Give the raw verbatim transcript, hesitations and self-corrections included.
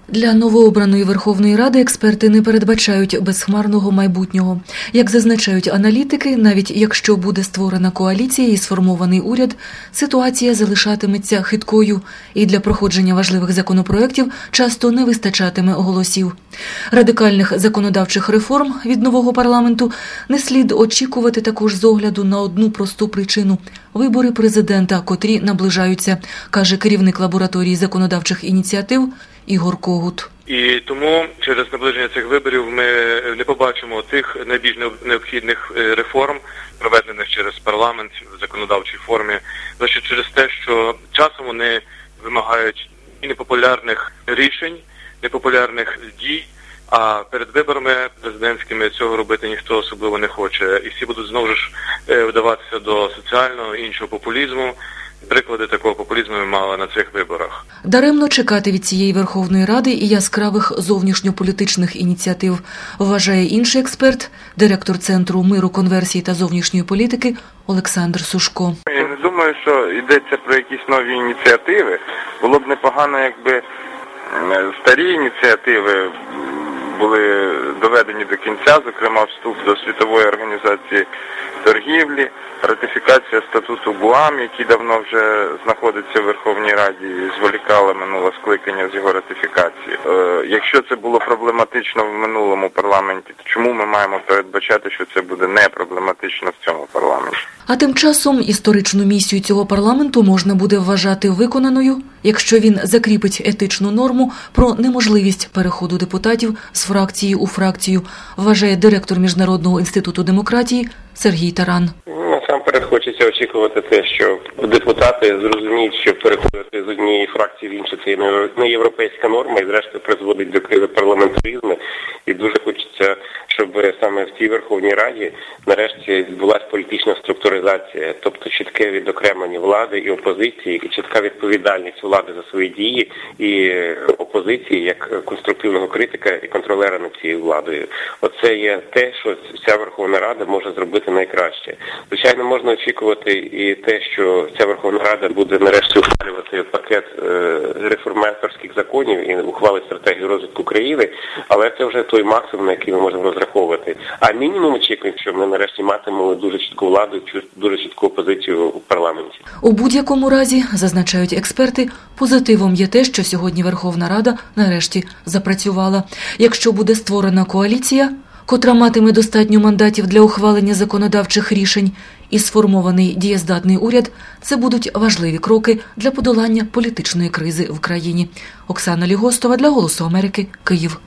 Для новообраної Верховної Ради експерти не передбачають безхмарного майбутнього. Як зазначають аналітики, навіть якщо буде створена коаліція і сформований уряд, ситуація залишатиметься хиткою, і для проходження важливих законопроєктів часто не вистачатиме голосів. Радикальних законодавчих реформ від нового парламенту не слід очікувати також з огляду на одну просту причину – вибори президента, котрі наближаються, каже керівник лабораторії законодавчих ініціатив Ігор Когут. І тому через наближення цих виборів ми не побачимо тих найбільш необхідних реформ, проведених через парламент в законодавчій формі, лише через те, що часом вони вимагають і непопулярних рішень, непопулярних дій, а перед виборами президентськими цього робити ніхто особливо не хоче. І всі будуть знову ж вдаватися до соціального і іншого популізму. Приклади такого популізму ми мали на цих виборах. Даремно чекати від цієї Верховної Ради і яскравих зовнішньополітичних ініціатив, вважає інший експерт, директор Центру миру, конверсії та зовнішньої політики Олександр Сушко. Я не думаю, що йдеться про якісь нові ініціативи. Було б непогано, якби старі ініціативи були доведені до кінця, зокрема вступ до Світової організації торгівлі, ратифікація статуту ГУАМ, який давно вже знаходиться в Верховній Раді і зволікало минуле скликання з його ратифікації. Е, якщо це було проблематично в минулому парламенті, то чому ми маємо передбачати, що це буде не проблематично в цьому парламенті? А тим часом історичну місію цього парламенту можна буде вважати виконаною, якщо він закріпить етичну норму про неможливість переходу депутатів з фракції у фракцію, вважає директор Міжнародного інституту демократії Сергій Таран. Насамперед хочеться очікувати те, що депутати зрозуміють, що переходити з однієї фракції в іншу – це не європейська норма і зрештою призводить до кризи парламентаризму. І дуже хочеться, щоб саме в цій Верховній Раді нарешті відбулася політична структуризація, тобто чітке відокремлення влади і опозиції, і чітка відповідальність влади за свої дії і опозиції як конструктивного критика і контролера над цією владою. Оце є те, що ця Верховна Рада може зробити найкраще. Звичайно, можна очікувати і те, що ця Верховна Рада буде нарешті ухвалювати пакет реформаторських законів і ухвалить стратегію розвитку країни, але це вже той максимум, на який ми можемо розраховувати. А мінімум очікуємо, що ми нарешті матимемо дуже чітку владу, дуже чітку опозицію у парламенті. У будь-якому разі, зазначають експерти, позитивом є те, що сьогодні Верховна Рада нарешті запрацювала. Якщо буде створена коаліція, котра матиме достатньо мандатів для ухвалення законодавчих рішень, і сформований дієздатний уряд, це будуть важливі кроки для подолання політичної кризи в країні. Оксана Лігостова для «Голосу Америки», Київ.